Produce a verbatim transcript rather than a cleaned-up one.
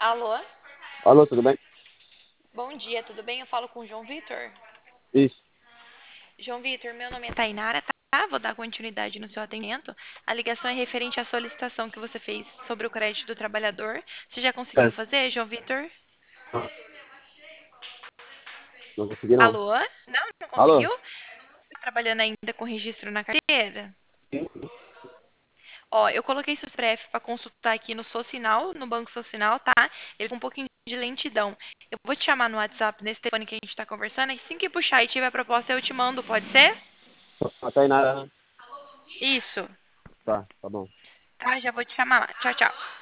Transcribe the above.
Alô? Alô, tudo bem? Bom dia, tudo bem? Eu falo com o João Vitor. Isso, João Vitor, meu nome é Tainara, tá? Vou dar continuidade no seu atendimento. A ligação é referente à solicitação que você fez sobre o crédito do trabalhador. Você já conseguiu certo. fazer, João Vitor? Não, não consegui não. Alô? Não, não conseguiu? Alô? Tá trabalhando ainda com registro na carteira? Sim, sim. Ó, eu coloquei seu C P F para consultar aqui no Socinal, no Banco Socinal, tá? Ele com um pouquinho de lentidão. Eu vou te chamar no WhatsApp, nesse telefone que a gente tá conversando, e assim que puxar e tiver a proposta, eu te mando, pode ser? A Tainara, né? Isso. Tá, tá bom. Tá, já vou te chamar lá. Tchau, tchau.